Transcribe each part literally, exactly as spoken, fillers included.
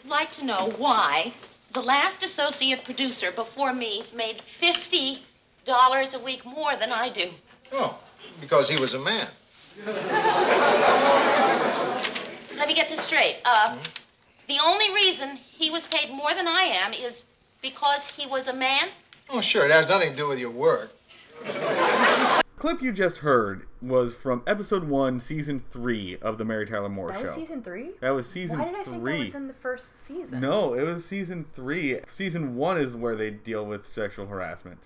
like to know why the last associate producer before me made fifty dollars a week more than I do. Oh, because he was a man. Let me get this straight. Uh, Mm-hmm. The only reason he was paid more than I am is because he was a man? Oh, sure. It has nothing to do with your work. Clip you just heard was from episode one, season three of the Mary Tyler Moore that Show. That was season three? That was season three. Why did I think that was in the first season? No, it was season three. Season one is where they deal with sexual harassment.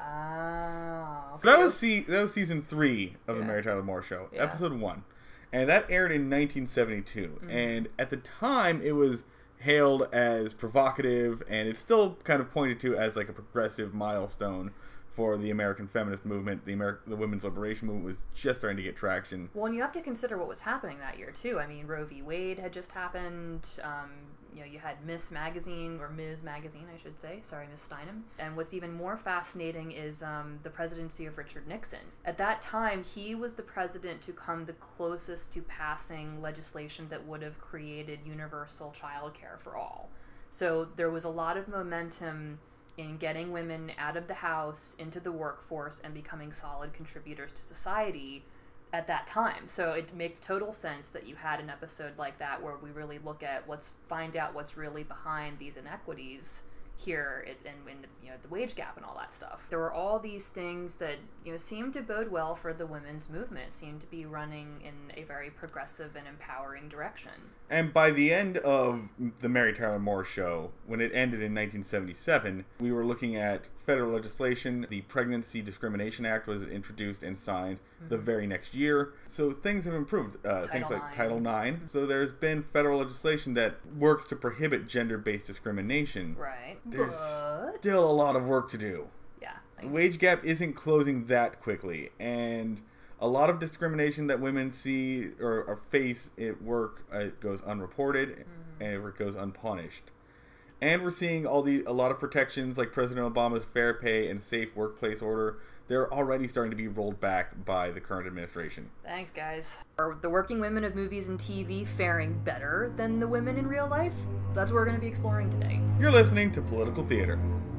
Oh. Okay. So that was se- that was season three of Yeah. the Mary Tyler Moore Show, Yeah. episode one, and that aired in nineteen seventy-two. Mm. And at the time, it was hailed as provocative, and it's still kind of pointed to as like a progressive milestone for the American feminist movement. The Ameri- the women's liberation movement was just starting to get traction. Well, and you have to consider what was happening that year, too. I mean, Roe v. Wade had just happened. Um, you know, you had Miss Magazine, or Miz Magazine, I should say. Sorry, Miss Steinem. And what's even more fascinating is um, the presidency of Richard Nixon. At that time, he was the president to come the closest to passing legislation that would have created universal child care for all. So there was a lot of momentum in getting women out of the house, into the workforce, and becoming solid contributors to society at that time. So it makes total sense that you had an episode like that where we really look at, let's find out what's really behind these inequities here and in the, you know, the wage gap and all that stuff. There were all these things that, you know, seemed to bode well for the women's movement. It seemed to be running in a very progressive and empowering direction. And by the end of the Mary Tyler Moore Show, when it ended in nineteen seventy-seven, we were looking at federal legislation. The Pregnancy Discrimination Act was introduced and signed mm-hmm. the very next year. So things have improved. Uh, things like nine. Title nine. So there's been federal legislation that works to prohibit gender-based discrimination. Right. There's but... still a lot of work to do. Yeah. The wage gap isn't closing that quickly, and a lot of discrimination that women see or, or face at work uh, goes unreported, mm-hmm. and it goes unpunished. And we're seeing all the a lot of protections like President Obama's Fair Pay and Safe Workplace Order. They're already starting to be rolled back by the current administration. Thanks, guys. Are the working women of movies and T V faring better than the women in real life? That's what we're going to be exploring today. You're listening to Political Theater.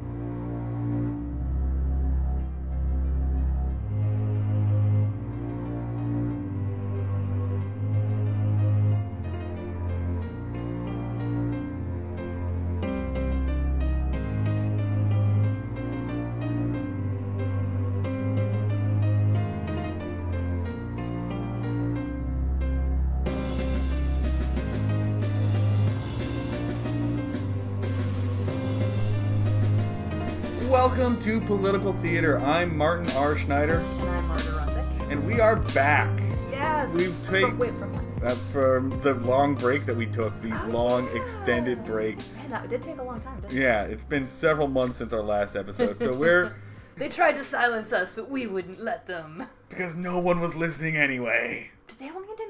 Welcome to Political Theater. I'm Martin R. Schneider. And I'm Marta Russick. And we are back. Yes! We've taken... Wait, from what? Uh, from the long break that we took, the Oh, long yeah. extended break. Man, that did take a long time, didn't it? Yeah, it's been several months since our last episode, so we're... They tried to silence us, but we wouldn't let them. Because no one was listening anyway. They don't need to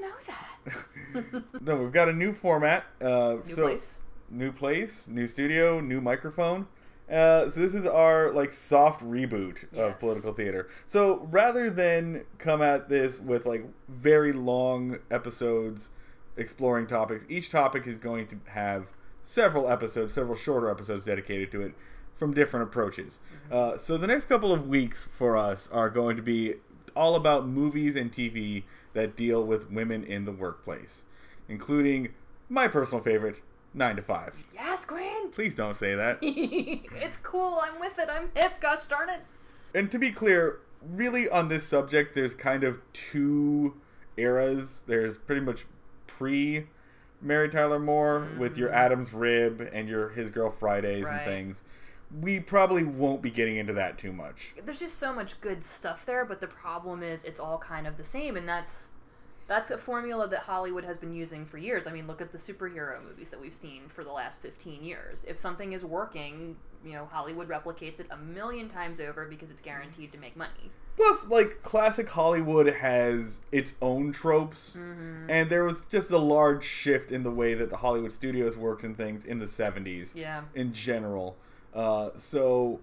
know that. No, we've got a new format. Uh, New so, place. New place, new studio, new microphone. Uh, so this is our like soft reboot of Yes. Political Theater. So rather than come at this with like very long episodes exploring topics, each topic is going to have several episodes, several shorter episodes dedicated to it from different approaches. Uh, so the next couple of weeks for us are going to be all about movies and T V that deal with women in the workplace, including my personal favorite, Nine to Five. Yes, Queen! Please don't say that. It's cool, I'm with it, I'm hip, gosh darn it! And to be clear, really on this subject, there's kind of two eras. There's pretty much pre Mary Tyler Moore mm. with your Adam's Rib and your His Girl Fridays right. and things. We probably won't be getting into that too much. There's just so much good stuff there, but the problem is it's all kind of the same, and that's that's a formula that Hollywood has been using for years. I mean, look at the superhero movies that we've seen for the last fifteen years. If something is working, you know, Hollywood replicates it a million times over because it's guaranteed to make money. Plus, like, classic Hollywood has its own tropes, mm-hmm. and there was just a large shift in the way that the Hollywood studios worked and things in the seventies yeah. in general. Uh, so,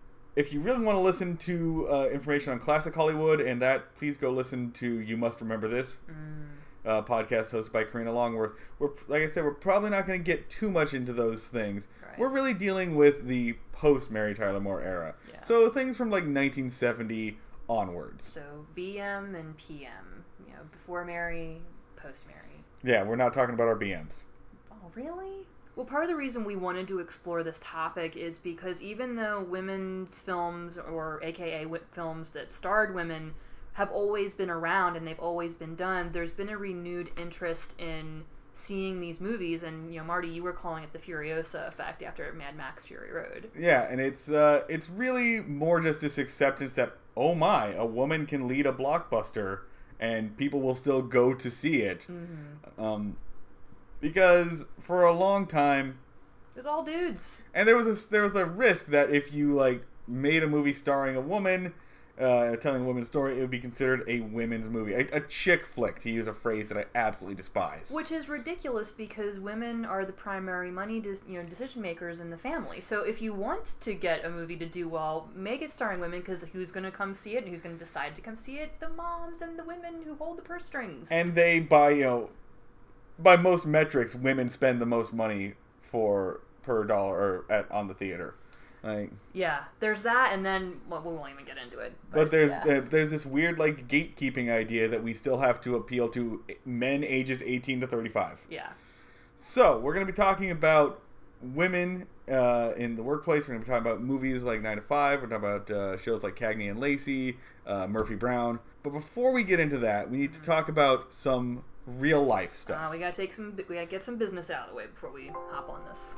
if you really want to listen to uh, information on classic Hollywood and that, please go listen to You Must Remember This. Mm. uh, podcast hosted by Karina Longworth. We're like I said, we're probably not going to get too much into those things. Right. We're really dealing with the post Mary Tyler Moore era. Yeah. So things from like nineteen seventy onwards. So B M and P M, you know, before Mary, post Mary. Yeah, we're not talking about our B Ms. Oh, really? Well, part of the reason we wanted to explore this topic is because even though women's films, or A K A w- films that starred women, have always been around and they've always been done, there's been a renewed interest in seeing these movies. And, you know, Marty, you were calling it the Furiosa effect after Mad Max Fury Road. Yeah, and it's uh, it's really more just this acceptance that, oh my, a woman can lead a blockbuster and people will still go to see it. Mm-hmm. Um, because for a long time, It was all dudes. and there was a, there was a risk that if you like made a movie starring a woman, uh, telling a woman's story, it would be considered a women's movie, a, a chick flick, to use a phrase that I absolutely despise. Which is ridiculous because women are the primary money dis- you know, decision makers in the family. So if you want to get a movie to do well, make it starring women, because who's going to come see it and who's going to decide to come see it? The moms and the women who hold the purse strings. And they, by you know, by most metrics, women spend the most money for per dollar or at on the theater. Like, yeah, there's that, and then well, we won't even get into it. But, but there's yeah. uh, there's this weird like gatekeeping idea that we still have to appeal to men ages eighteen to thirty-five. yeah. So we're going to be talking about women uh, in the workplace. We're going to be talking about movies like Nine to Five. We're talking about uh, shows like Cagney and Lacey, uh, Murphy Brown. But before we get into that, we need to talk about some real life stuff. Uh, we gotta take some. We gotta get some business out of the way before we hop on this.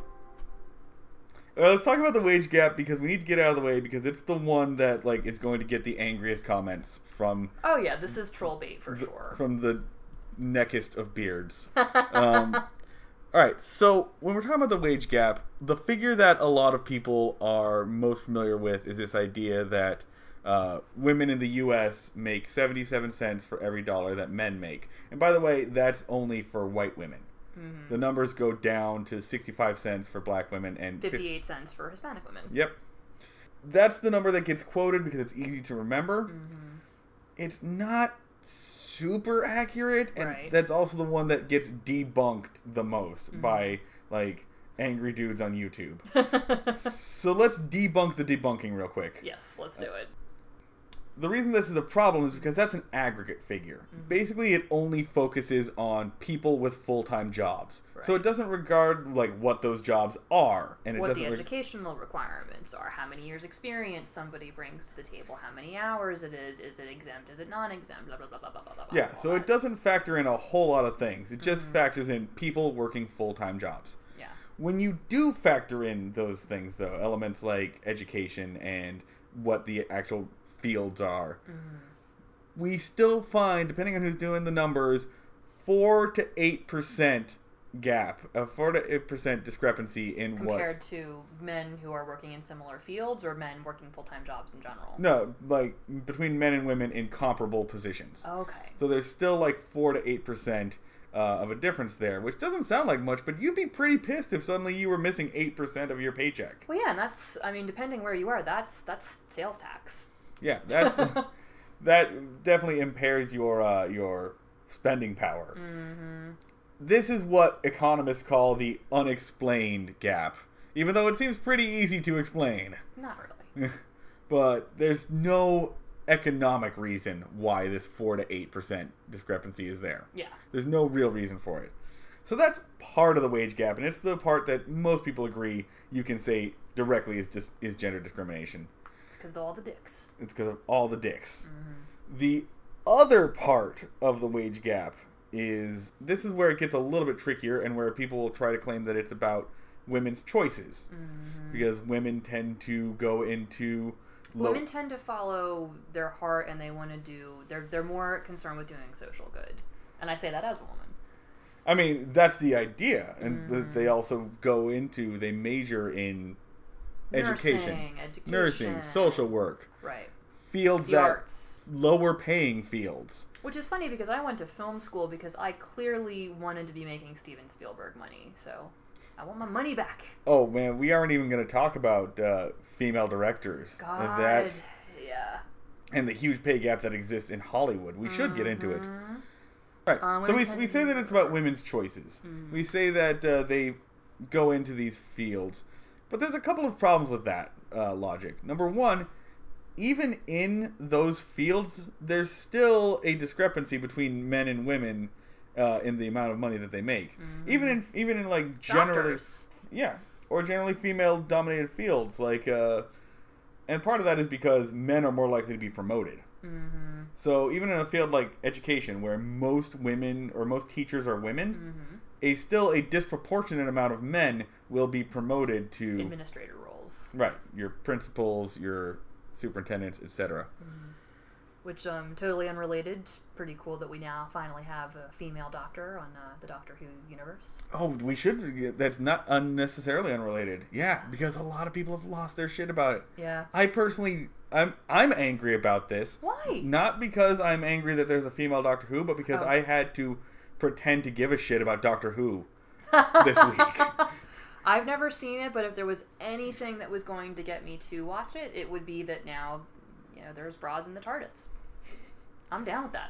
Uh, let's talk about the wage gap because we need to get out of the way because it's the one that like is going to get the angriest comments from Oh yeah, this is troll bait for the, sure. from the neckest of beards. um, all right, so when we're talking about the wage gap, the figure that a lot of people are most familiar with is this idea that uh, women in the U S make seventy-seven cents for every dollar that men make. And by the way, that's only for white women. Mm-hmm. The numbers go down to sixty-five cents for black women and fifty-eight cents for Hispanic women. Yep. That's the number that gets quoted because it's easy to remember. Mm-hmm. It's not super accurate, and Right. that's also the one that gets debunked the most Mm-hmm. by, like, angry dudes on YouTube. So let's debunk the debunking real quick. Yes, let's do it. The reason this is a problem is because that's an aggregate figure. Mm-hmm. Basically, it only focuses on people with full-time jobs. So Right. it doesn't regard, like, what those jobs are. And it What doesn't the reg- educational requirements are, how many years experience somebody brings to the table, how many hours it is, is it exempt, is it non-exempt, blah, blah, blah, blah, blah, blah, blah. Yeah, all so it that. doesn't factor in a whole lot of things. It just Mm-hmm. factors in people working full-time jobs. Yeah. When you do factor in those things, though, elements like education and what the actual fields are, Mm-hmm. we still find, depending on who's doing the numbers, four to eight percent gap, a four to eight percent discrepancy in Compared what. to men who are working in similar fields or men working full-time jobs in general. No, like between men and women in comparable positions. Okay. So there's still like four to eight percent uh, of a difference there, which doesn't sound like much, but you'd be pretty pissed if suddenly you were missing eight percent of your paycheck. Well, yeah, and that's, I mean, depending where you are, that's that's sales tax. Yeah, that's that definitely impairs your uh, your spending power. Mm-hmm. This is what economists call the unexplained gap, even though it seems pretty easy to explain. Not really. But there's no economic reason why this four to eight percent discrepancy is there. Yeah. There's no real reason for it. So that's part of the wage gap, and it's the part that most people agree you can say directly is just is gender discrimination. It's because of all the dicks. It's because of all the dicks. Mm-hmm. The other part of the wage gap is this is where it gets a little bit trickier and where people will try to claim that it's about women's choices. Mm-hmm. Because women tend to go into low- Women tend to follow their heart, and they want to do. They're they're more concerned with doing social good, and I say that as a woman. I mean, that's the idea, and Mm-hmm. th- they also go into they major in education, Nursing, education, nursing, social work, right? fields The that arts. lower paying fields. Which is funny because I went to film school because I clearly wanted to be making Steven Spielberg money, so I want my money back. Oh man, we aren't even going to talk about uh, female directors. God, That yeah. and the huge pay gap that exists in Hollywood. We should get into it. Mhm. Right. Uh, so we, women we tend say to- that it's about women's choices. Mm. We say that uh, they go into these fields. But there's a couple of problems with that uh, logic. Number one, even in those fields, there's still a discrepancy between men and women uh, in the amount of money that they make. Mm. Even in even in like generally, Doctors. yeah, or generally female-dominated fields. Like, uh, and part of that is because men are more likely to be promoted. Mm-hmm. So even in a field like education, where most women or most teachers are women, Mm-hmm. a still a disproportionate amount of men will be promoted to Administrator roles. right your principals, your superintendents, et cetera. Which, um, totally unrelated. Pretty cool that we now finally have a female doctor on uh, the Doctor Who universe. Oh, we should. That's not unnecessarily unrelated. Yeah, because a lot of people have lost their shit about it. Yeah. I personally, I'm I'm angry about this. Why? Not because I'm angry that there's a female Doctor Who, but because Oh. I had to pretend to give a shit about Doctor Who this week. I've never seen it, but if there was anything that was going to get me to watch it, it would be that now, you know, there's bras in the TARDIS. I'm down with that.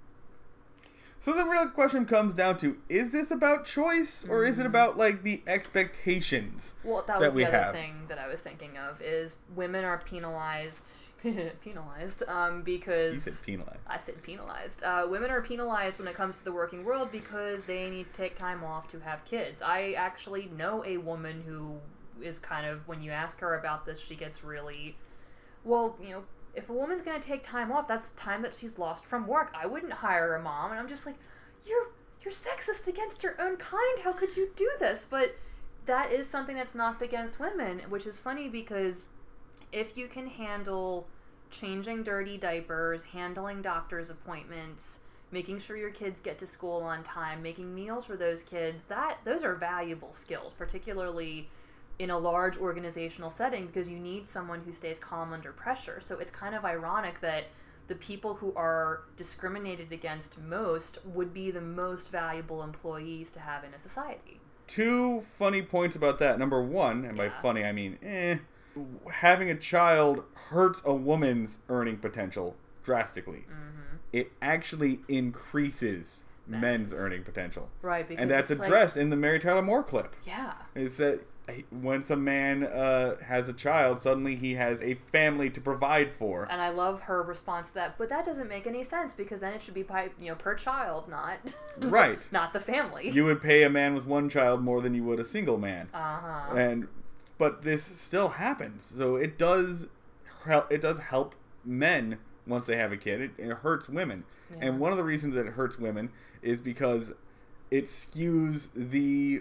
So the real question comes down to: is this about choice, or is it about like the expectations? Well, that that was we the other have. thing that I was thinking of is women are penalized, penalized, um, because You said penalized. I said penalized. Uh, women are penalized when it comes to the working world because they need to take time off to have kids. I actually know a woman who is kind of, when you ask her about this, she gets really, well, you know, if a woman's going to take time off, that's time that she's lost from work. I wouldn't hire a mom. And I'm just like, you're you're sexist against your own kind. How could you do this? But that is something that's knocked against women, which is funny because if you can handle changing dirty diapers, handling doctor's appointments, making sure your kids get to school on time, making meals for those kids, that those are valuable skills, particularly in a large organizational setting, because you need someone who stays calm under pressure. So it's kind of ironic that the people who are discriminated against most would be the most valuable employees to have in a society. Two funny points about that. Number one, and by Yeah. funny I mean eh, having a child hurts a woman's earning potential drastically. Mm-hmm. It actually increases men's, Men's. earning potential. Right, because And that's it's like- addressed in the Mary Tyler Moore clip. yeah. It's that once a man uh, has a child, suddenly he has a family to provide for. And I love her response to that, but that doesn't make any sense because then it should be by, you know, per child, not Right. not the family. You would pay a man with one child more than you would a single man. Uh-huh. And but this still happens. So it does help it does help men once they have a kid. It, it hurts women. Yeah. And one of the reasons that it hurts women is because it skews the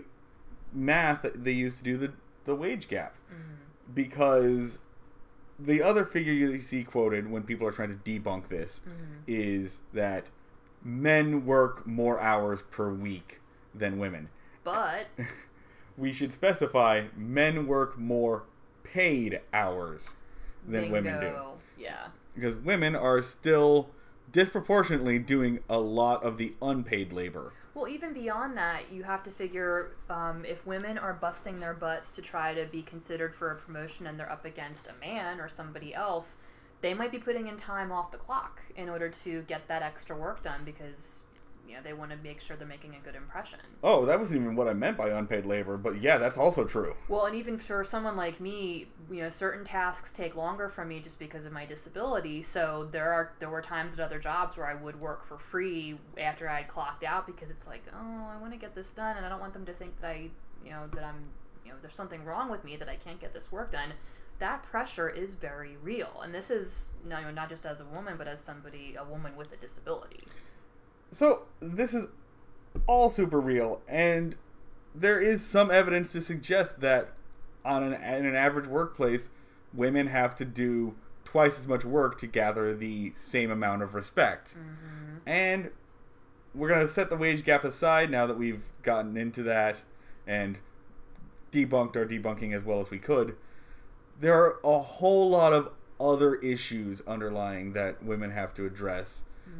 math that they use to do the, the wage gap. Mm-hmm. Because the other figure you see quoted when people are trying to debunk this Mm-hmm. is that men work more hours per week than women. But We should specify men work more paid hours than women do. bingo. Yeah. Because women are still disproportionately doing a lot of the unpaid labor. Well, even beyond that, you have to figure um, if women are busting their butts to try to be considered for a promotion and they're up against a man or somebody else, they might be putting in time off the clock in order to get that extra work done because, you know, they want to make sure they're making a good impression. Oh, that wasn't even what I meant by unpaid labor, but yeah, that's also true. Well, and even for someone like me, you know, certain tasks take longer for me just because of my disability. So there are there were times at other jobs where I would work for free after I'd clocked out because it's like, oh, I want to get this done, and I don't want them to think that I, you know, that I'm, you know, there's something wrong with me that I can't get this work done. That pressure is very real, and this is, you know, not just as a woman, but as somebody, a woman with a disability. So, this is all super real, and there is some evidence to suggest that on an, in an average workplace, women have to do twice as much work to gather the same amount of respect. Mm-hmm. And we're going to set the wage gap aside now that we've gotten into that and debunked our debunking as well as we could. There are a whole lot of other issues underlying that women have to address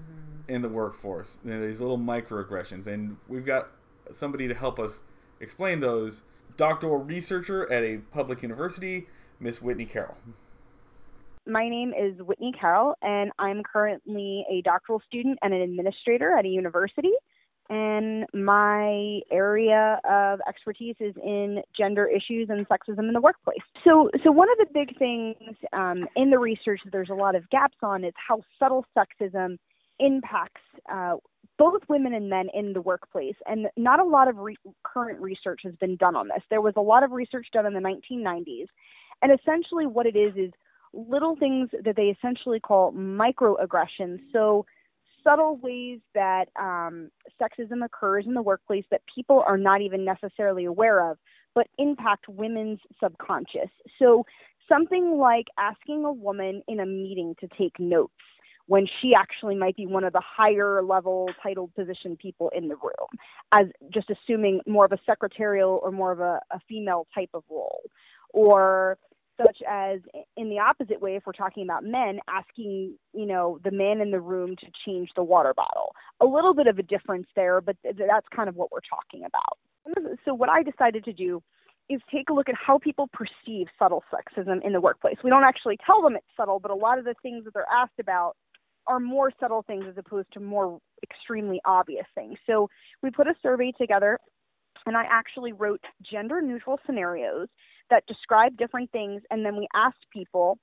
in the workforce. You know, these little microaggressions, and we've got somebody to help us explain those. Doctoral researcher at a public university, Miss Whitney Carroll. my name is Whitney Carroll, and I'm currently a doctoral student and an administrator at a university. And my area of expertise is in gender issues and sexism in the workplace. So, so one of the big things um, in the research that there's a lot of gaps on is how subtle sexism impacts uh, both women and men in the workplace. And not a lot of re- current research has been done on this. There was a lot of research done in the nineteen nineties. And essentially what it is is little things that they essentially call microaggressions. So subtle ways that um, sexism occurs in the workplace that people are not even necessarily aware of, but impact women's subconscious. So something like asking a woman in a meeting to take notes when she actually might be one of the higher level titled position people in the room, as just assuming more of a secretarial or more of a, a female type of role. Or such as in the opposite way, if we're talking about men, asking, you know, the man in the room to change the water bottle. A little bit of a difference there, but th- that's kind of what we're talking about. So what I decided to do is take a look at how people perceive subtle sexism in the workplace. We don't actually tell them it's subtle, but a lot of the things that they're asked about are more subtle things as opposed to more extremely obvious things. So we put a survey together, and I actually wrote gender-neutral scenarios that describe different things, and then we asked people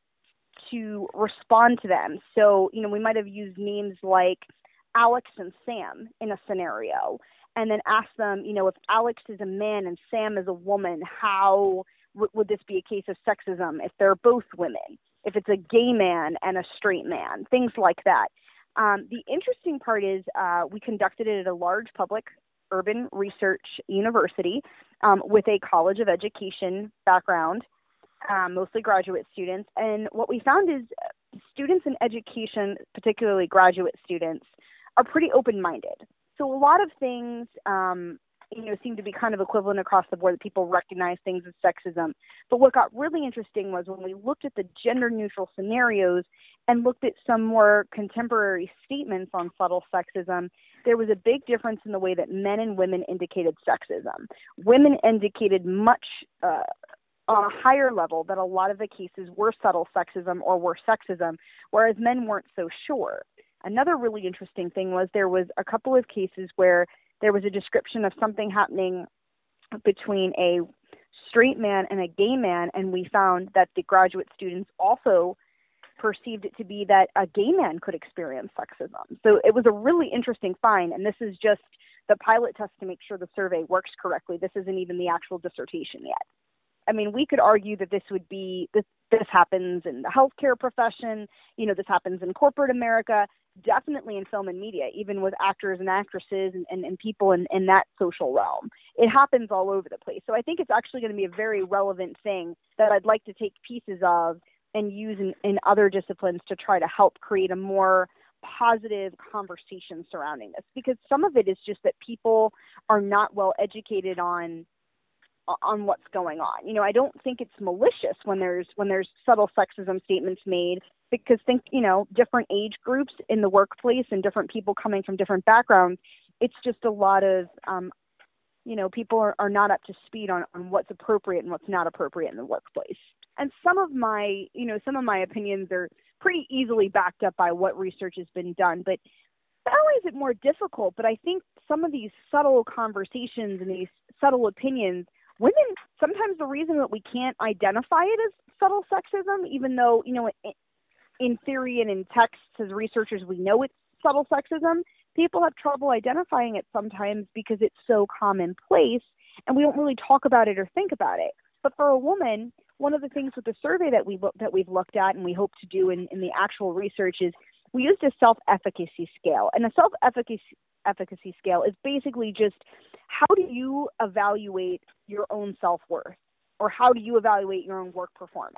to respond to them. So, you know, we might have used names like Alex and Sam in a scenario, and then asked them, you know, if Alex is a man and Sam is a woman, how w- would this be a case of sexism if they're both women? If it's a gay man and a straight man, things like that. Um, the interesting part is uh, we conducted it at a large public urban research university um, with a college of education background, um, mostly graduate students. And what we found is students in education, particularly graduate students, are pretty open-minded. So a lot of things, um, you know, seem to be kind of equivalent across the board, that people recognize things as sexism. But what got really interesting was when we looked at the gender-neutral scenarios and looked at some more contemporary statements on subtle sexism, there was a big difference in the way that men and women indicated sexism. Women indicated much uh, on a higher level that a lot of the cases were subtle sexism or were sexism, whereas men weren't so sure. Another really interesting thing was there was a couple of cases where there was a description of something happening between a straight man and a gay man, and we found that the graduate students also perceived it to be that a gay man could experience sexism. So it was a really interesting find, and this is just the pilot test to make sure the survey works correctly. This isn't even the actual dissertation yet. I mean, we could argue that this would be, this, this happens in the healthcare profession, you know, this happens in corporate America, definitely in film and media, even with actors and actresses and, and, and people in, in that social realm. It happens all over the place. So I think it's actually going to be a very relevant thing that I'd like to take pieces of and use in, in other disciplines to try to help create a more positive conversation surrounding this. Because some of it is just that people are not well educated on on what's going on. You know, I don't think it's malicious when there's when there's subtle sexism statements made, because think, you know, different age groups in the workplace and different people coming from different backgrounds, it's just a lot of, um, you know, people are, are not up to speed on, on what's appropriate and what's not appropriate in the workplace. And some of my, you know, some of my opinions are pretty easily backed up by what research has been done, but not only is it more difficult, but I think some of these subtle conversations and these subtle opinions, women, sometimes the reason that we can't identify it as subtle sexism, even though, you know, in, in theory and in texts as researchers, we know it's subtle sexism, people have trouble identifying it sometimes because it's so commonplace and we don't really talk about it or think about it. But for a woman, one of the things with the survey that we look, that we've looked at and we hope to do in, in the actual research is we used a self-efficacy scale. And a self-efficacy efficacy scale is basically just how do you evaluate your own self-worth, or how do you evaluate your own work performance?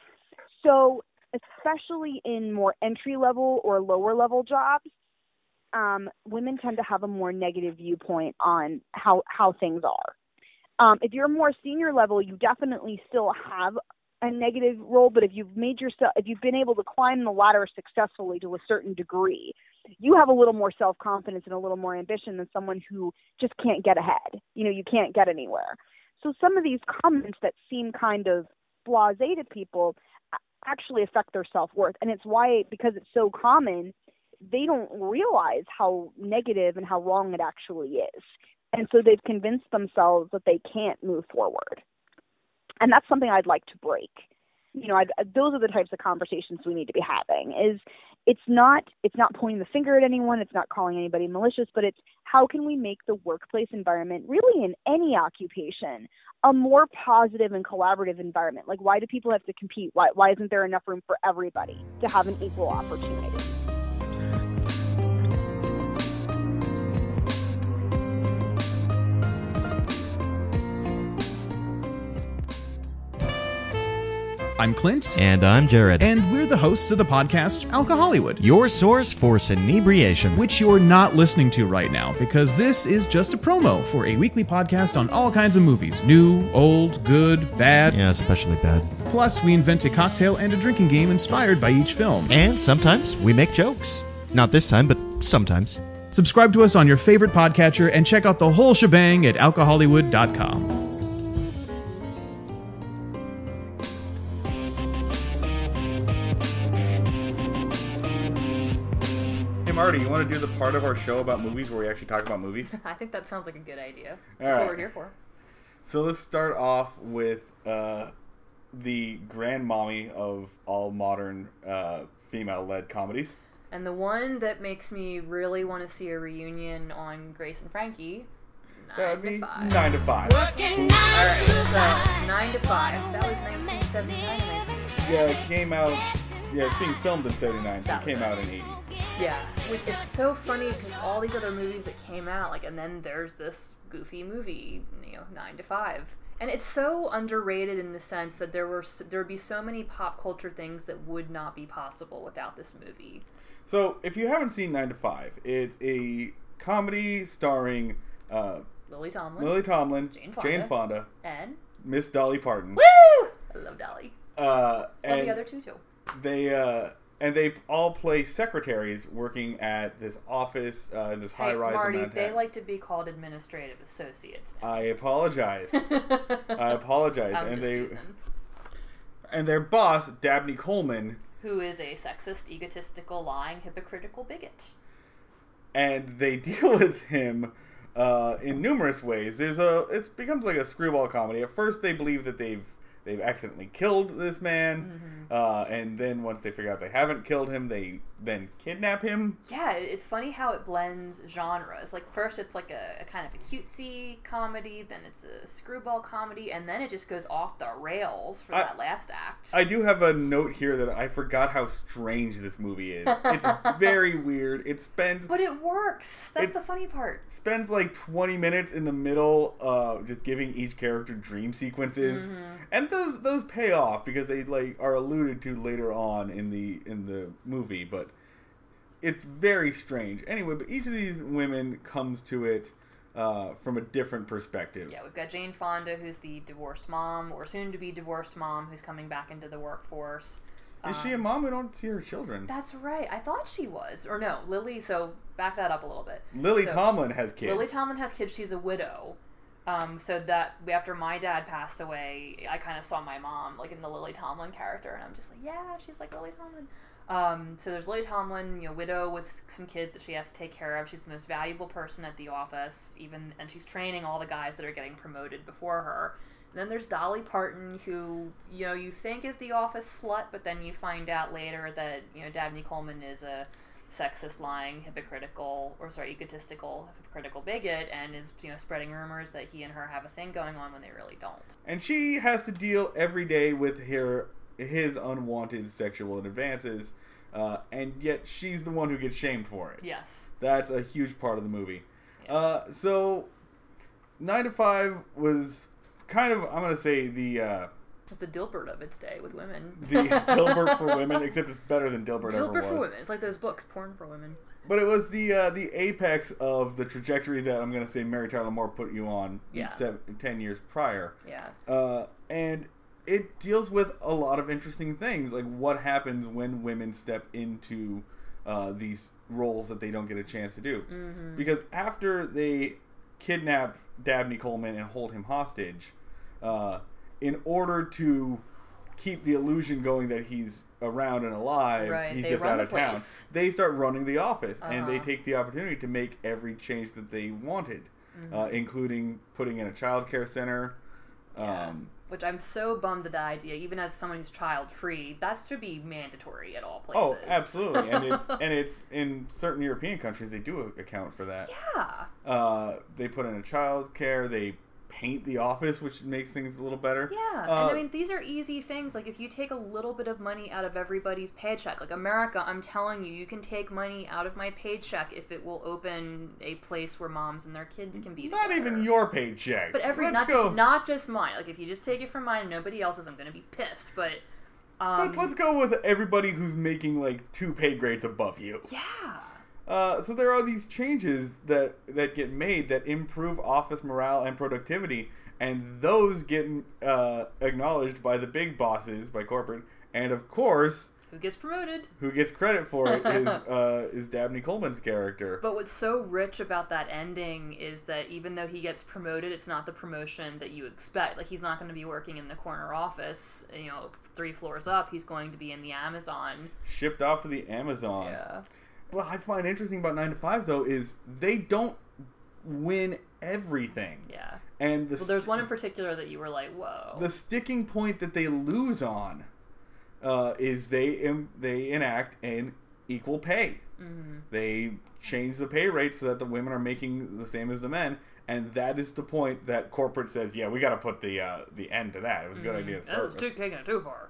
So especially in more entry-level or lower-level jobs, um, women tend to have a more negative viewpoint on how, how things are. Um, if you're more senior level, you definitely still have a negative role, but if you've made yourself, if you've been able to climb the ladder successfully to a certain degree, you have a little more self-confidence and a little more ambition than someone who just can't get ahead. You know, you can't get anywhere. So some of these comments that seem kind of blasé to people, actually affect their self-worth. And it's why, because it's so common, they don't realize how negative and how wrong it actually is. And so they've convinced themselves that they can't move forward. And that's something I'd like to break. You know, I'd, those are the types of conversations we need to be having. Is it's not it's not pointing the finger at anyone, it's not calling anybody malicious, but it's how can we make the workplace environment, really in any occupation, a more positive and collaborative environment? Like, why do people have to compete? Why why isn't there enough room for everybody to have an equal opportunity? I'm Clint. And I'm Jared. And we're the hosts of the podcast Alcohollywood, your source for inebriation, which you're not listening to right now because this is just a promo for a weekly podcast on all kinds of movies. New, old, good, bad. Yeah, especially bad. Plus, we invent a cocktail and a drinking game inspired by each film. And sometimes we make jokes. Not this time, but sometimes. Subscribe to us on your favorite podcatcher and check out the whole shebang at alcohollywood dot com. Marty, you want to do the part of our show about movies where we actually talk about movies? I think that sounds like a good idea. All That's right. what we're here for. So let's start off with uh, the grandmommy of all modern uh, female-led comedies. And the one that makes me really want to see a reunion on Grace and Frankie, Nine That would to be Five. Nine to Five. Alright, so Nine to Five. That was nineteen seventy-nine or nineteen eighty-nine? Yeah, it came out. Yeah, it's being filmed in seventy-nine, so That it came was it. out in eighty. Yeah, which it's so funny because all these other movies that came out, like, and then there's this goofy movie, you know, Nine to Five, and it's so underrated in the sense that there were there would be so many pop culture things that would not be possible without this movie. So, if you haven't seen Nine to Five, it's a comedy starring uh, Lily Tomlin, Lily Tomlin, Jane Fonda, Jane Fonda, and Miss Dolly Parton. woo! I love Dolly. Uh, And and the other two too. they uh, and they all play secretaries working at this office uh, in this high Hey, rise Marty, in Manhattan. they like to be called administrative associates. I apologize. I apologize. I'm and just they teasing. and their boss, Dabney Coleman, Who is a sexist, egotistical, lying, hypocritical bigot. and they deal with him uh, in numerous ways. There's a it becomes like a screwball comedy. At first, they believe that they've they've accidentally killed this man, Mm-hmm. uh, and then once they figure out they haven't killed him, they then kidnap him. Yeah, it's funny how it blends genres. Like, first it's like a, a kind of a cutesy comedy, then it's a screwball comedy, and then it just goes off the rails for I- that last act. I do have a note here that I forgot how strange this movie is. It's very weird. It spends But it works! That's It- the funny part. spends like twenty minutes in the middle, uh, just giving each character dream sequences, Mm-hmm. and those those pay off because they like are alluded to later on in the in the movie. But it's very strange. Anyway, but each of these women comes to it uh, from a different perspective. Yeah, we've got Jane Fonda, who's the divorced mom, or soon-to-be divorced mom, who's coming back into the workforce. Is she a mom? We don't see her children. That's right. I thought she was. Or no, Lily, so back that up a little bit. Lily So, Tomlin has kids. Lily Tomlin has kids. She's a widow. Um, so that after my dad passed away, I kind of saw my mom like in the Lily Tomlin character, and I'm just like, yeah, she's like Lily Tomlin. Um, so there's Lily Tomlin, you know, widow with some kids that she has to take care of. She's the most valuable person at the office, even, and she's training all the guys that are getting promoted before her. And then there's Dolly Parton, who, you know, you think is the office slut, but then you find out later that, you know, Dabney Coleman is a sexist, lying, hypocritical, or sorry, egotistical, hypocritical bigot, and is, you know, spreading rumors that he and her have a thing going on when they really don't. And she has to deal every day with her his unwanted sexual advances, uh, and yet she's the one who gets shamed for it. Yes. That's a huge part of the movie. Yeah. Uh, so, Nine to Five was kind of, I'm going to say, the uh, It's the Dilbert of its day with women. the Dilbert for women, except it's better than Dilbert, ever Dilbert was. for women. It's like those books, porn for women. But it was the uh, the apex of the trajectory that I'm going to say Mary Tyler Moore put you on Yeah. seven, ten years prior. Yeah. Uh, and it deals with a lot of interesting things, like what happens when women step into uh, these roles that they don't get a chance to do. Mm-hmm. Because after they kidnap Dabney Coleman and hold him hostage, uh, in order to keep the illusion going that he's around and alive, Right, he's they just run out the of town. place. They start running the office, and they Uh-huh. take the opportunity to make every change that they wanted, Mm-hmm. uh, including putting in a child care center. Yeah. Um, Which I'm so bummed at that idea, even as someone who's child free, that should be mandatory at all places. oh, absolutely, and it's and it's in certain European countries they do account for that. Yeah. Uh, they put in a child care. They paint the office, which makes things a little better. Yeah, Uh, and I mean, these are easy things. Like, if you take a little bit of money out of everybody's paycheck, like America, I'm telling you, you can take money out of my paycheck if it will open a place where moms and their kids can be not together. even your paycheck. But every, Let's not go. just not just mine. Like, if you just take it from mine and nobody else's, I'm gonna be pissed. But, um, Let's, let's go with everybody who's making like two pay grades above you. yeah. Uh, so there are these changes that that get made that improve office morale and productivity, and those get uh, acknowledged by the big bosses, by corporate, and of course, Who gets promoted? who gets credit for it is uh, is Dabney Coleman's character. But what's so rich about that ending is that even though he gets promoted, it's not the promotion that you expect. Like, he's not going to be working in the corner office, you know, three floors up. He's going to be in the Amazon. Shipped off to the Amazon. Yeah. What I find interesting about nine to five though is they don't win everything. Yeah. And the Well, there's one in particular that you were like, whoa. the sticking point that they lose on uh, is they Im- they enact an equal pay. Mm-hmm. They change the pay rate so that the women are making the same as the men, and that is the point that corporate says, "Yeah, we got to put the uh, the end to that." It was a good idea to start That's with. too, taking it too far.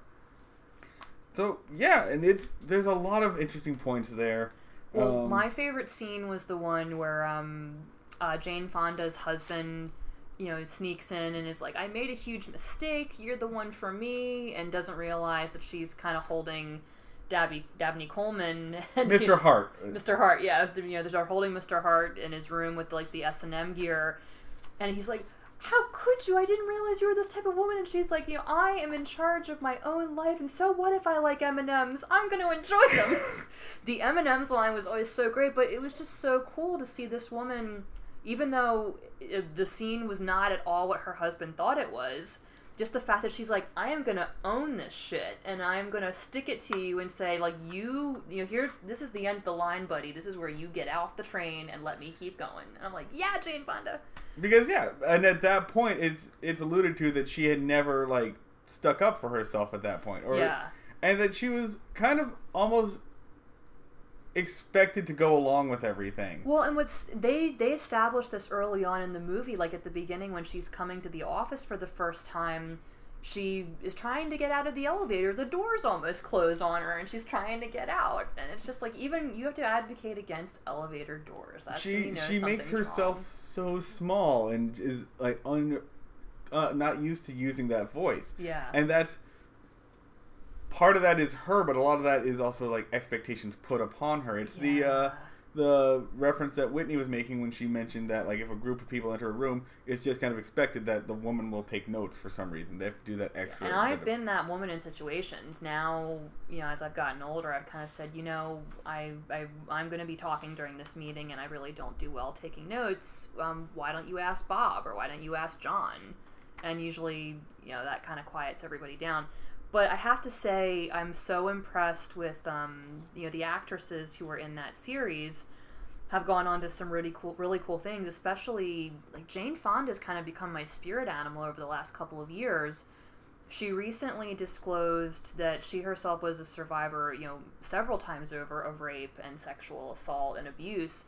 So yeah, and it's there's a lot of interesting points there. Well, Um, my favorite scene was the one where um, uh, Jane Fonda's husband, you know, sneaks in and is like, I made a huge mistake, you're the one for me, and doesn't realize that she's kind of holding Dabney, Dabney Coleman. And, you Mister know, Hart. Mister Hart, yeah. You know, they're holding Mister Hart in his room with, like, the S and M gear. And he's like, how could you? I didn't realize you were this type of woman. And she's like, you know, I am in charge of my own life, and so what if I like M and M's? I'm going to enjoy them. The M and M's line was always so great, but it was just so cool to see this woman, even though it, the scene was not at all what her husband thought it was, just the fact that she's like, I am going to own this shit, and I am going to stick it to you and say, like, you, you know, here's, this is the end of the line, buddy. This is where you get off the train and let me keep going. And I'm like, yeah, Jane Fonda. Because yeah, and at that point, it's it's alluded to that she had never like stuck up for herself at that point, or Yeah. and that she was kind of almost expected to go along with everything. Well, and what's they they established this early on in the movie, like at the beginning when she's coming to the office for the first time. She is trying to get out of the elevator. The doors almost close on her, and she's trying to get out. And it's just like, even you have to advocate against elevator doors. That's when you She know she makes something's herself wrong. so small and is like un, uh, not used to using that voice. Yeah. And that's part of that is her, but a lot of that is also like expectations put upon her. It's the uh, the reference that Whitney was making when she mentioned that like if a group of people enter a room, it's just kind of expected that the woman will take notes for some reason. They have to do that extra. And bit I've of- been that woman in situations. Now, you know, as I've gotten older, I've kind of said, you know, I, I, I'm going to be talking during this meeting, and I really don't do well taking notes. Um, why don't you ask Bob, or why don't you ask John? And usually, you know, that kind of quiets everybody down. But I have to say, I'm so impressed with, um, you know, the actresses who were in that series have gone on to some really cool, really cool things. Especially, like, Jane Fonda's kind of become my spirit animal over the last couple of years. She recently disclosed that she herself was a survivor, you know, several times over of rape and sexual assault and abuse.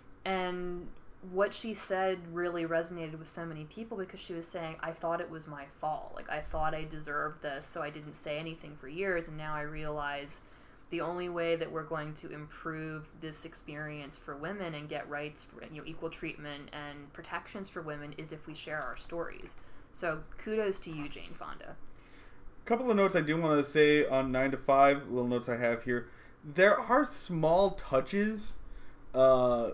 And what she said really resonated with so many people because she was saying, I thought it was my fault. Like, I thought I deserved this, so I didn't say anything for years, and now I realize the only way that we're going to improve this experience for women and get rights, for, you know, equal treatment and protections for women is if we share our stories. So kudos to you, Jane Fonda. A couple of notes I do want to say on nine to five, little notes I have here. There are small touches uh,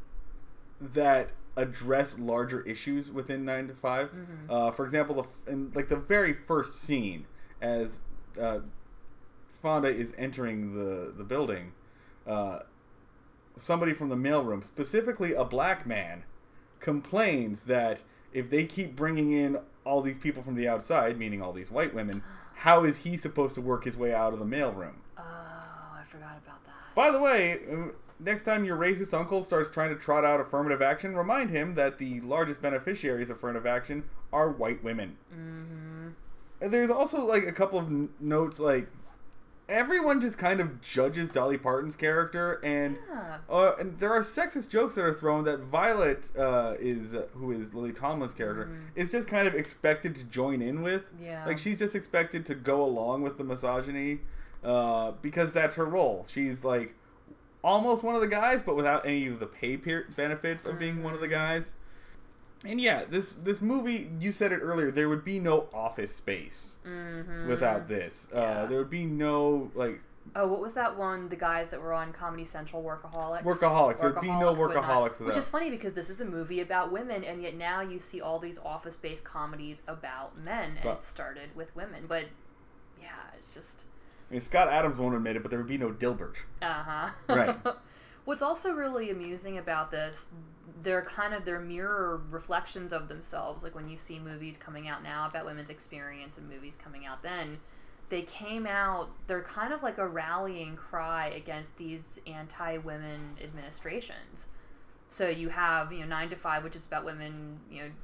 that address larger issues within nine to five. Mm-hmm. Uh, for example, the, in like the very first scene, as uh, Fonda is entering the, the building, uh, somebody from the mailroom, specifically a black man, complains that if they keep bringing in all these people from the outside, meaning all these white women, how is he supposed to work his way out of the mailroom? Oh, I forgot about that. By the way, next time your racist uncle starts trying to trot out affirmative action, remind him that the largest beneficiaries of affirmative action are white women. Mm-hmm. And there's also, like, a couple of n- notes, like, everyone just kind of judges Dolly Parton's character, and Yeah. uh, and there are sexist jokes that are thrown that Violet uh, is, uh, who is Lily Tomlin's character, Mhm. is just kind of expected to join in with. Yeah. Like, she's just expected to go along with the misogyny uh, because that's her role. She's, like, almost one of the guys, but without any of the pay per- benefits of being one of the guys. And yeah, this this movie, you said it earlier, there would be no Office Space Mm-hmm. without this. Yeah. Uh, there would be no, like, Oh, what was that one? The guys that were on Comedy Central, Workaholics. Workaholics. There'd be no would not- Workaholics without. Which is funny because this is a movie about women, and yet now you see all these office-based comedies about men, and But- it started with women. But yeah, it's just I mean, Scott Adams won't admit it, but there would be no Dilbert. uh huh. Right. What's also really amusing about this, they're kind of they're mirror reflections of themselves. Like when you see movies coming out now about women's experience and movies coming out then, they came out, they're kind of like a rallying cry against these anti-women administrations. So you have, you know, Nine to Five, which is about women, you know,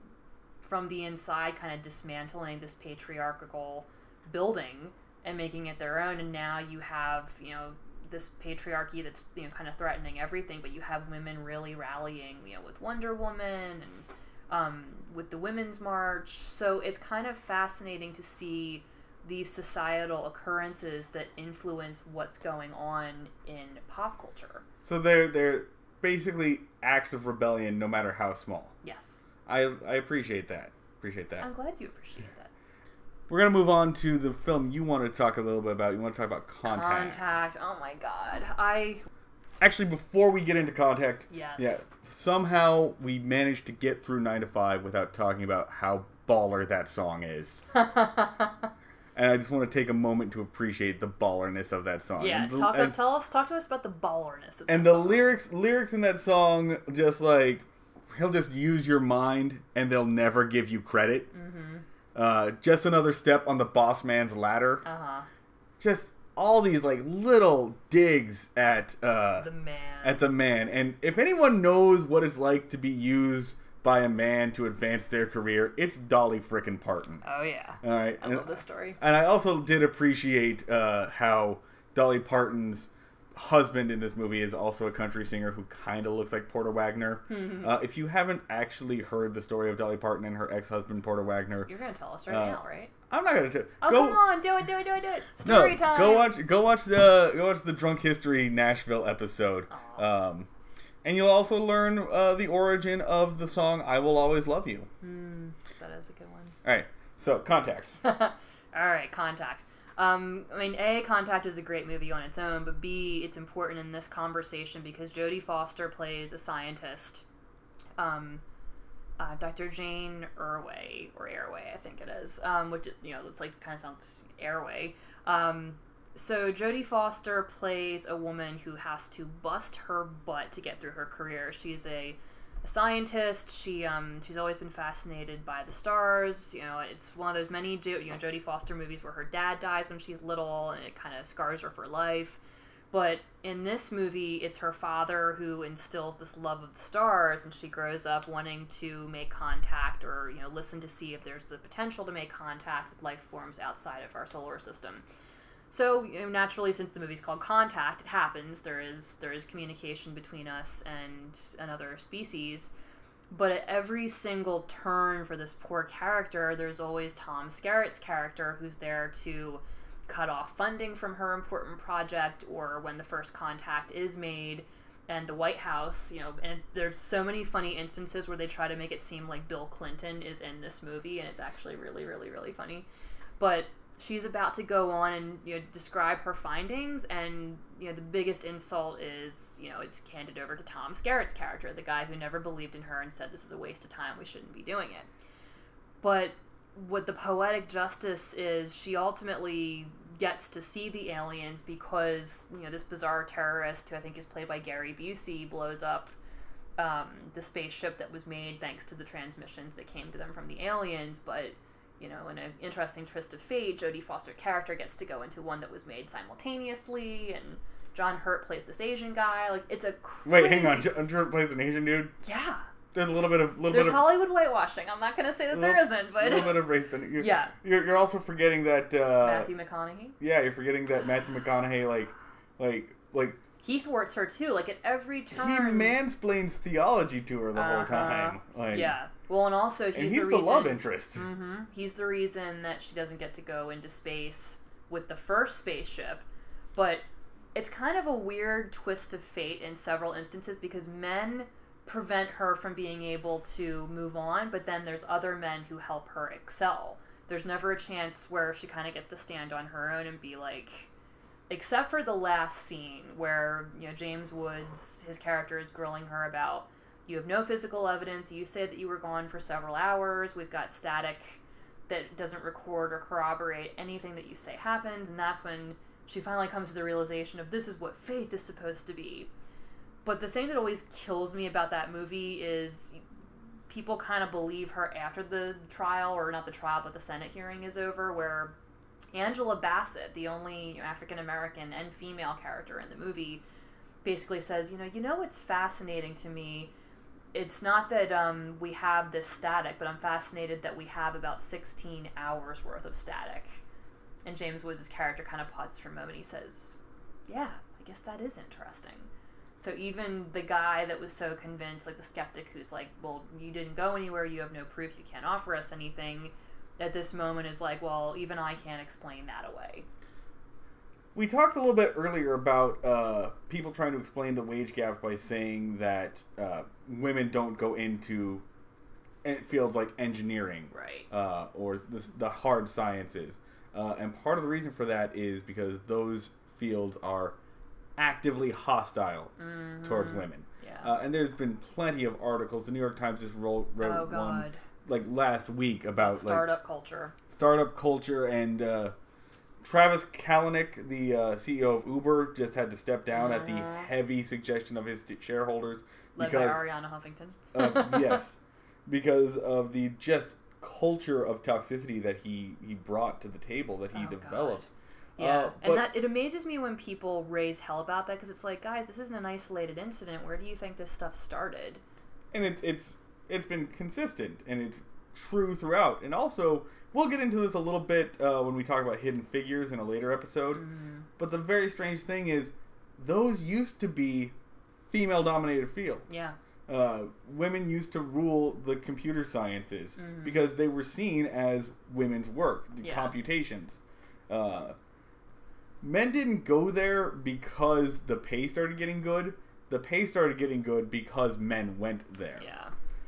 from the inside kind of dismantling this patriarchal building and making it their own. And now you have, you know, this patriarchy that's, you know, kind of threatening everything, but you have women really rallying, you know, with Wonder Woman and um, with the Women's March. So it's kind of fascinating to see these societal occurrences that influence what's going on in pop culture. So they're they're basically acts of rebellion, no matter how small. Yes. I I appreciate that. Appreciate that. I'm glad you appreciate that. We're gonna move on to the film you want to talk a little bit about. You want to talk about Contact. Contact. Oh my god. I Actually, before we get into Contact, Yes. yeah, somehow we managed to get through Nine to Five without talking about how baller that song is. And I just want to take a moment to appreciate the ballerness of that song. Yeah, and the, talk and, tell us talk to us about the ballerness of that and the song. lyrics lyrics in that song, just like he'll just use your mind and they'll never give you credit. Mm-hmm. Uh, just another step on the boss man's ladder. Uh-huh. Just all these like little digs at uh, The man. at the man. And if anyone knows what it's like to be used by a man to advance their career, it's Dolly frickin' Parton. Oh yeah. All right. I and, love this story. and I also did appreciate uh, how Dolly Parton's husband in this movie is also a country singer who kind of looks like Porter Wagner. uh, if you haven't actually heard the story of Dolly Parton and her ex-husband Porter Wagner, You're gonna tell us right uh, now, right? I'm not gonna tell. Oh go, come on, do it, do it, do it, do it. No, Story time. go watch. Go watch the. Go watch the Drunk History Nashville episode. Um, and you'll also learn uh, the origin of the song "I Will Always Love You." Mm, that is a good one. All right. So, Contact. All right, Contact. Um, I mean, A, Contact is a great movie on its own, but B, it's important in this conversation because Jodie Foster plays a scientist. Um, uh, Doctor Jane Irway, or Airway, I think it is, um, which, you know, it's like, kind of sounds Airway. Um, so Jodie Foster plays a woman who has to bust her butt to get through her career. She's a a scientist. She um she's always been fascinated by the stars. You know, it's one of those many jo- you know Jodie Foster movies where her dad dies when she's little, and it kind of scars her for life. But in this movie, it's her father who instills this love of the stars, and she grows up wanting to make contact, or you know, listen to see if there's the potential to make contact with life forms outside of our solar system. So, you know, naturally, since the movie's called Contact, it happens. There is there is communication between us and another species. But at every single turn for this poor character, there's always Tom Skerritt's character who's there to cut off funding from her important project, or when the first contact is made, and the White House, you know, and there's so many funny instances where they try to make it seem like Bill Clinton is in this movie, and it's actually really, really, really funny. But she's about to go on and, you know, describe her findings, and, you know, the biggest insult is, you know, it's handed over to Tom Skerritt's character, the guy who never believed in her and said this is a waste of time, we shouldn't be doing it. But what the poetic justice is, she ultimately gets to see the aliens because, you know, this bizarre terrorist, who I think is played by Gary Busey, blows up um, the spaceship that was made thanks to the transmissions that came to them from the aliens, but, you know, in an interesting twist of fate, Jodie Foster character gets to go into one that was made simultaneously, and John Hurt plays this Asian guy. Like, it's a crazy... Wait, hang on. John Hurt plays an Asian dude? Yeah. There's a little bit of... Little There's bit of, Hollywood whitewashing. I'm not going to say that little, there isn't, but... A little bit of race bending. You're, yeah. You're, you're also forgetting that... Uh, Matthew McConaughey? Yeah, you're forgetting that Matthew McConaughey, like... Like... like he thwarts her, too. Like, at every turn... He mansplains theology to her the uh-huh. whole time. Like, yeah. Well, and also, he's, and he's the, the reason... love interest. Mm-hmm. He's the reason that she doesn't get to go into space with the first spaceship. But it's kind of a weird twist of fate in several instances, because men prevent her from being able to move on, but then there's other men who help her excel. There's never a chance where she kind of gets to stand on her own and be like... Except for the last scene where, you know, James Woods, his character, is grilling her about, you have no physical evidence, you say that you were gone for several hours, we've got static that doesn't record or corroborate anything that you say happened, and that's when she finally comes to the realization of this is what faith is supposed to be. But the thing that always kills me about that movie is people kind of believe her after the trial, or not the trial, but the Senate hearing is over, where Angela Bassett, the only African-American and female character in the movie, basically says, you know, you know what's fascinating to me? It's not that um, we have this static, but I'm fascinated that we have about sixteen hours worth of static. And James Woods' character kind of pauses for a moment. He says, yeah, I guess that is interesting. So even the guy that was so convinced, like the skeptic who's like, well, you didn't go anywhere, you have no proof, you can't offer us anything, at this moment is like, well, even I can't explain that away. We talked a little bit earlier about uh, people trying to explain the wage gap by saying that uh, women don't go into fields like engineering, right, uh, or the, the hard sciences. Uh, and part of the reason for that is because those fields are actively hostile mm-hmm. towards women. Yeah. Uh, and there's been plenty of articles. The New York Times just wrote, wrote oh, God. one like last week about startup like, culture. Startup culture, and uh, Travis Kalanick, the uh, C E O of Uber, just had to step down mm-hmm. at the heavy suggestion of his shareholders. Led because, by Ariana Huffington. uh, yes, because of the just culture of toxicity that he, he brought to the table, that he oh, developed. God. Yeah, uh, and that it amazes me when people raise hell about that, because it's like, guys, this isn't an isolated incident. Where do you think this stuff started? And it's it's it's been consistent, and it's true throughout. And also, we'll get into this a little bit uh, when we talk about Hidden Figures in a later episode. Mm-hmm. But the very strange thing is, those used to be female-dominated fields. Yeah. Uh, women used to rule the computer sciences mm-hmm. because they were seen as women's work, yeah. computations. Uh, men didn't go there because the pay started getting good. The pay started getting good because men went there. Yeah.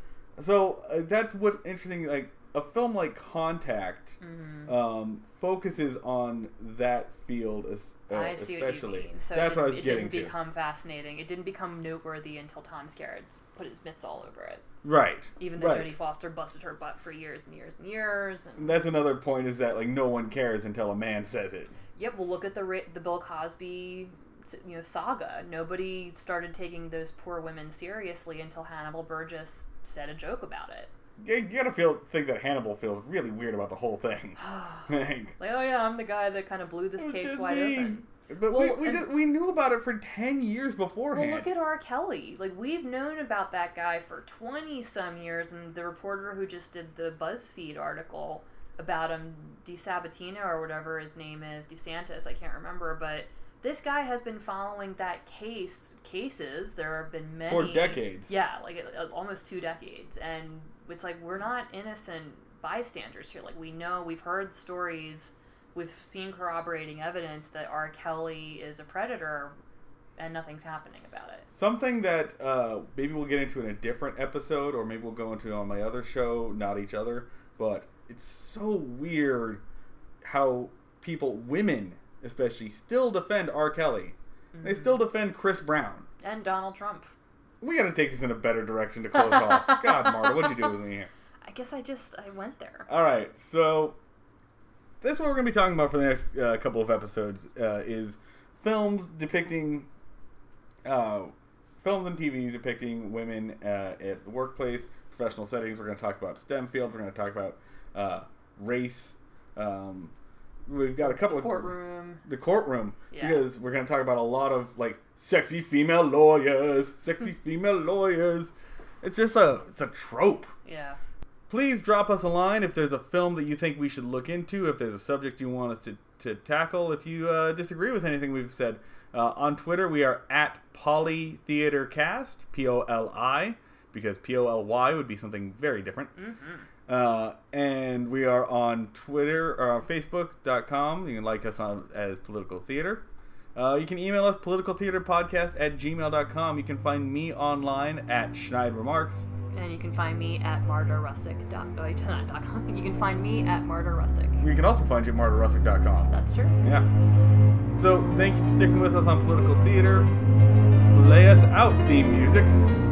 So uh, that's what's interesting. Like a film like Contact mm-hmm. um, focuses on that field, as, uh, I see especially. What you mean. So that's it what I was it getting didn't to. become fascinating. It didn't become noteworthy until Tom Skerritt put his mitts all over it. Right. Even though right. Jodie Foster busted her butt for years and years and years. And... and that's another point, is that like no one cares until a man says it. Yep. Well, look at the the Bill Cosby, you know, saga. Nobody started taking those poor women seriously until Hannibal Burgess said a joke about it. You, you gotta feel think that Hannibal feels really weird about the whole thing. like, like, oh yeah, I'm the guy that kind of blew this case wide me. open. But well, we we, and, did, we knew about it for ten years beforehand. Well, look at R. Kelly. Like, we've known about that guy for twenty some years, and the reporter who just did the BuzzFeed article about him, DeSabatino or whatever his name is, DeSantis, I can't remember, but this guy has been following that case, cases, there have been many. For decades. Yeah, like uh, almost two decades, and it's like, we're not innocent bystanders here. Like, we know, we've heard stories, we've seen corroborating evidence that R. Kelly is a predator, and nothing's happening about it. Something that uh, maybe we'll get into in a different episode, or maybe we'll go into on my other show, Not Each Other, but it's so weird how people, women especially, still defend R. Kelly. Mm-hmm. They still defend Chris Brown. And Donald Trump. We gotta take this in a better direction to close off. God, Marta, what'd you do with me here? I guess I just, I went there. Alright, so that's what we're going to be talking about for the next uh, couple of episodes, uh, is films depicting uh, films and T V depicting women uh, at the workplace, professional settings. We're going to talk about STEM field. We're going to talk about uh, race. Um, we've got a couple of courtroom. The courtroom, Yeah. because we're going to talk about a lot of like sexy female lawyers, sexy female lawyers. It's just a it's a trope. Yeah. Please drop us a line if there's a film that you think we should look into, if there's a subject you want us to, to tackle, if you uh, disagree with anything we've said. Uh, on Twitter, we are at PolyTheaterCast, P O L I, because P O L Y would be something very different. Mm-hmm. Uh, and we are on Twitter, or on Facebook dot com. You can like us on as Political Theater. Uh, you can email us, politicaltheaterpodcast at gmail dot com. You can find me online at Schneid Remarks. And you can find me at marta russick dot com. You can find me at Marta Russick. We can also find you at marta russick dot com. That's true. Yeah. So, thank you for sticking with us on Political Theater. Play us out, theme music.